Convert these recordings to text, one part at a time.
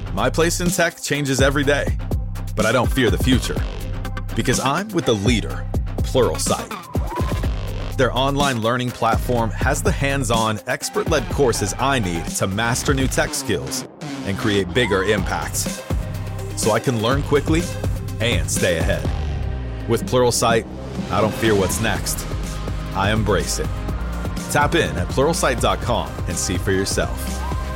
My place in tech changes every day, but I don't fear the future because I'm with the leader, Pluralsight. Their online learning platform has the hands-on, expert-led courses I need to master new tech skills and create bigger impacts, so I can learn quickly and stay ahead. With Pluralsight, I don't fear what's next. I embrace it. Tap in at Pluralsight.com and see for yourself.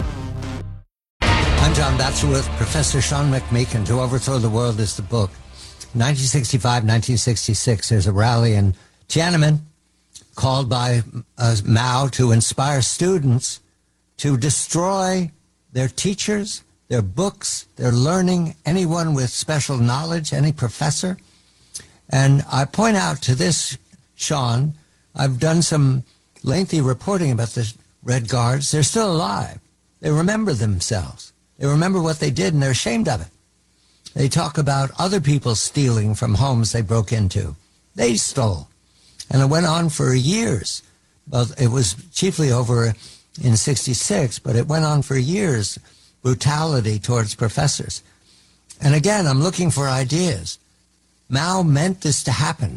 I'm John Batchelworth. Professor Sean McMeekin, To Overthrow the World is the book. 1965, 1966, there's a rally in Tiananmen called by Mao to inspire students to destroy their teachers, their books, their learning, anyone with special knowledge, any professor. And I point out to this, Sean, I've done some lengthy reporting about the Red Guards. They're still alive. They remember themselves. They remember what they did, and they're ashamed of it. They talk about other people stealing from homes they broke into. They stole. And it went on for years. Well, it was chiefly over in 66, but it went on for years, brutality towards professors. And again, I'm looking for ideas. Mao meant this to happen,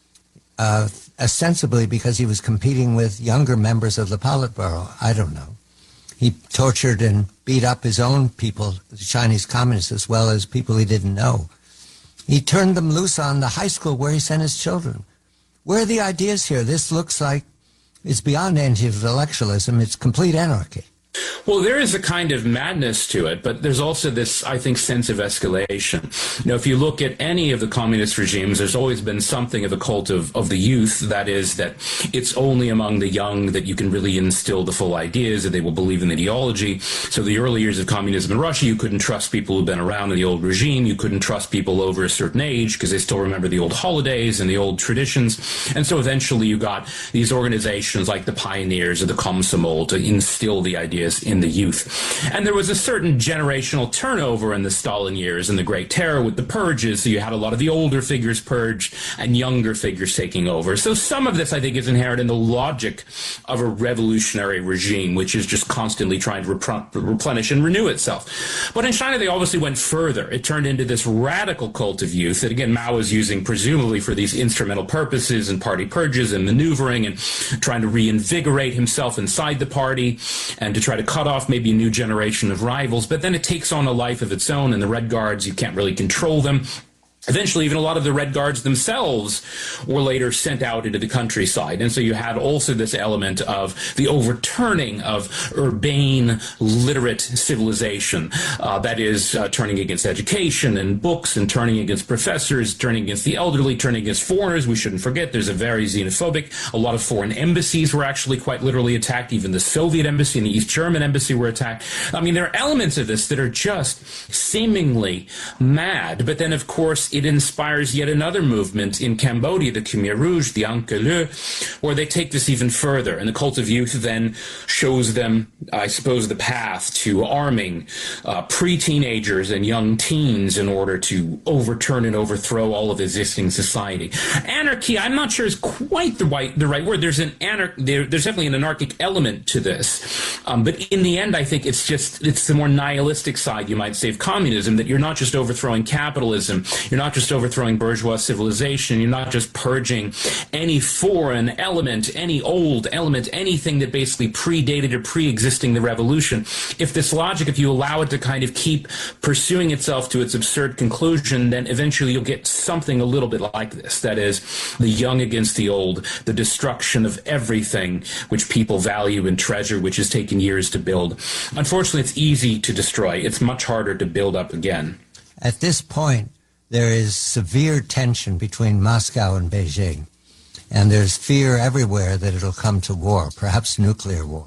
ostensibly because he was competing with younger members of the Politburo. I don't know. He tortured and beat up his own people, the Chinese communists, as well as people he didn't know. He turned them loose on the high school where he sent his children. Where are the ideas here? This looks like it's beyond anti-intellectualism. It's complete anarchy. Well, there is a kind of madness to it, but there's also this, I think, sense of escalation. You know, if you look at any of the communist regimes, there's always been something of a cult of the youth. That is, that it's only among the young that you can really instill the full ideas, that they will believe in the ideology. So the early years of communism in Russia, you couldn't trust people who'd been around in the old regime. You couldn't trust people over a certain age because they still remember the old holidays and the old traditions. And so eventually you got these organizations like the Pioneers or the Komsomol to instill the ideas in the youth. And there was a certain generational turnover in the Stalin years and the Great Terror with the purges, so you had a lot of the older figures purged and younger figures taking over. So some of this, I think, is inherent in the logic of a revolutionary regime, which is just constantly trying to replenish and renew itself. But in China, they obviously went further. It turned into this radical cult of youth that, again, Mao was using presumably for these instrumental purposes and party purges and maneuvering and trying to reinvigorate himself inside the party and to try to cut off maybe a new generation of rivals. But then it takes on a life of its own, and the Red Guards, you can't really control them. Eventually, even a lot of the Red Guards themselves were later sent out into the countryside. And so you had also this element of the overturning of urbane, literate civilization. That is, turning against education and books and turning against professors, turning against the elderly, turning against foreigners. We shouldn't forget there's a very xenophobic. A lot of foreign embassies were actually quite literally attacked. Even the Soviet embassy and the East German embassy were attacked. I mean, there are elements of this that are just seemingly mad. But then, of course, it inspires yet another movement in Cambodia, the Khmer Rouge, the Angkelu, where they take this even further. And the cult of youth then shows them, I suppose, the path to arming pre-teenagers and young teens in order to overturn and overthrow all of existing society. Anarchy, I'm not sure is quite the right word. There's definitely an anarchic element to this. But in the end, I think it's the more nihilistic side, you might say, of communism, that you're not just overthrowing capitalism, you're not just overthrowing bourgeois civilization, you're not just purging any foreign element, any old element, anything that basically predated or pre-existing the revolution. If this logic, if you allow it to kind of keep pursuing itself to its absurd conclusion, then eventually you'll get something a little bit like this. That is, the young against the old, the destruction of everything which people value and treasure, which has taken years to build. Unfortunately, it's easy to destroy. It's much harder to build up again. At this point, there is severe tension between Moscow and Beijing, and there's fear everywhere that it'll come to war, perhaps nuclear war.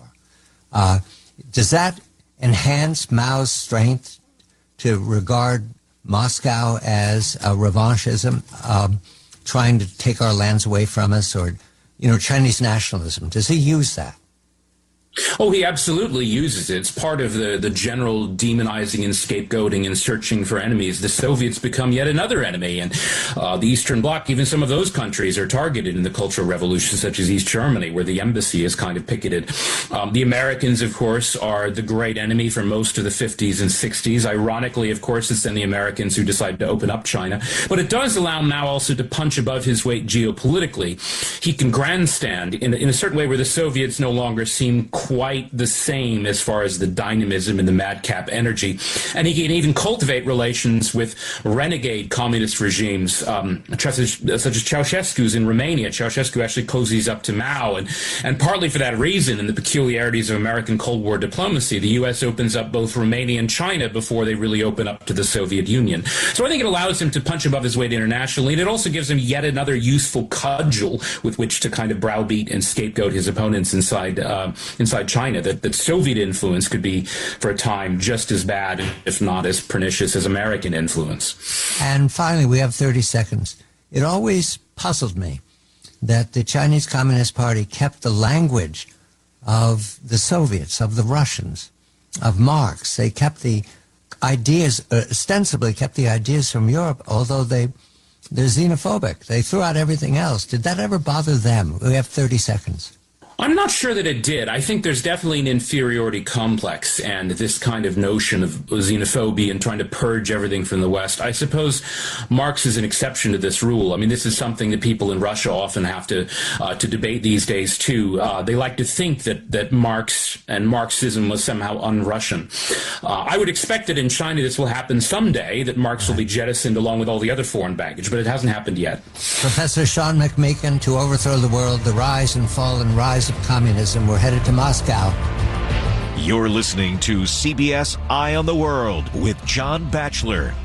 Does that enhance Mao's strength to regard Moscow as a revanchism, trying to take our lands away from us, or, Chinese nationalism? Does he use that? Oh, he absolutely uses it. It's part of the general demonizing and scapegoating and searching for enemies. The Soviets become yet another enemy, and the Eastern Bloc, even some of those countries are targeted in the Cultural Revolution, such as East Germany, where the embassy is kind of picketed. The Americans, of course, are the great enemy for most of the 50s and 60s. Ironically, of course, it's then the Americans who decide to open up China. But it does allow Mao also to punch above his weight geopolitically. He can grandstand in a certain way where the Soviets no longer seem quite the same as far as the dynamism and the madcap energy. And he can even cultivate relations with renegade communist regimes, such as Ceausescu's in Romania. Ceausescu actually cozies up to Mao. And partly for that reason, and the peculiarities of American Cold War diplomacy, the U.S. opens up both Romania and China before they really open up to the Soviet Union. So I think it allows him to punch above his weight internationally, and it also gives him yet another useful cudgel with which to kind of browbeat and scapegoat his opponents inside China. That Soviet influence could be, for a time, just as bad, if not as pernicious, as American influence. And finally, we have 30 seconds. It always puzzled me that the Chinese Communist Party kept the language of the Soviets, of the Russians, of Marx. They kept the ideas, ostensibly kept the ideas from Europe, although they're xenophobic. They threw out everything else. Did that ever bother them? We have 30 seconds. I'm not sure that it did. I think there's definitely an inferiority complex and this kind of notion of xenophobia and trying to purge everything from the West. I suppose Marx is an exception to this rule. I mean, this is something that people in Russia often have to debate these days, too. They like to think that Marx and Marxism was somehow un-Russian. I would expect that in China this will happen someday, that Marx will be jettisoned along with all the other foreign baggage, but it hasn't happened yet. Professor Sean McMeekin, To Overthrow the World, The Rise and Fall and Rise of Communism. We're headed to Moscow. You're listening to CBS Eye on the World with John Batchelor.